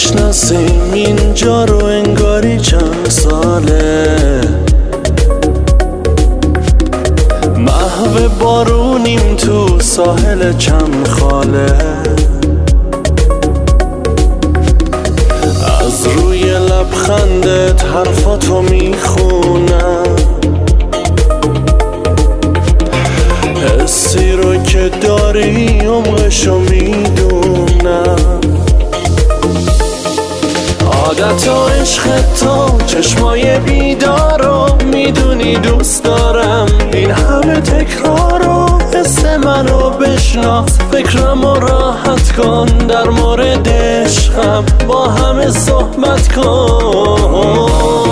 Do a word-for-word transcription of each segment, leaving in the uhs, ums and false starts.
میشناسیم اینجا رو انگاری چند ساله، محو بارونیم تو ساحل چند خاله. از روی لبخندت حرفاتو میخونم، حسی رو که داری عمقشو میدونم. عادت و عشق تو چشمای بیدارو میدونی دوست دارم. این همه تکرارو حس منو بشناس، فکرمو راحت کن در مورد عشقم، با همه صحبت کن.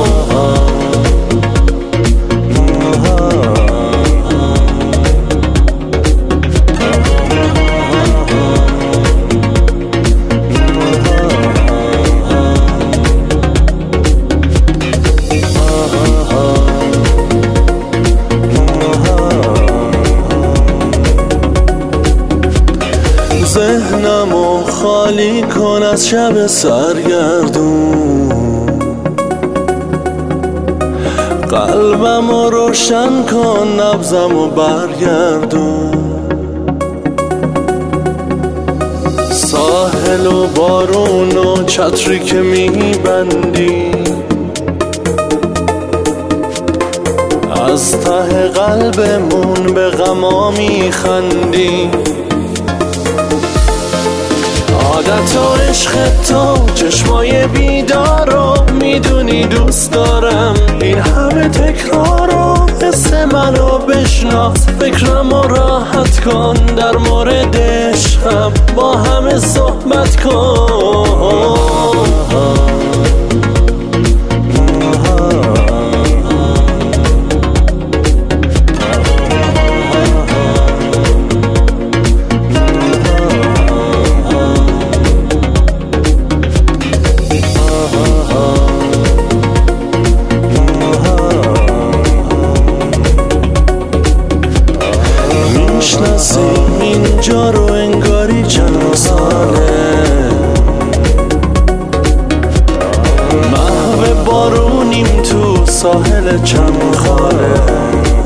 ذهنمو خالی کن از شب سرگردون، قلبمو روشن کن نبضمو برگردون. ساحل و بارون و چتری که میبندی، از ته قلبمون به غما میخندی. عادت و عشق تو چشمای بیدارو میدونی دوست دارم. این همه تکرارو حس منو بشناس، فکرمو راحت کن در مورد عشقم، با همه صحبت کن. میشناسیم اینجا رو انگاری چند ساله، محو بارونیم تو ساحل چند خاله.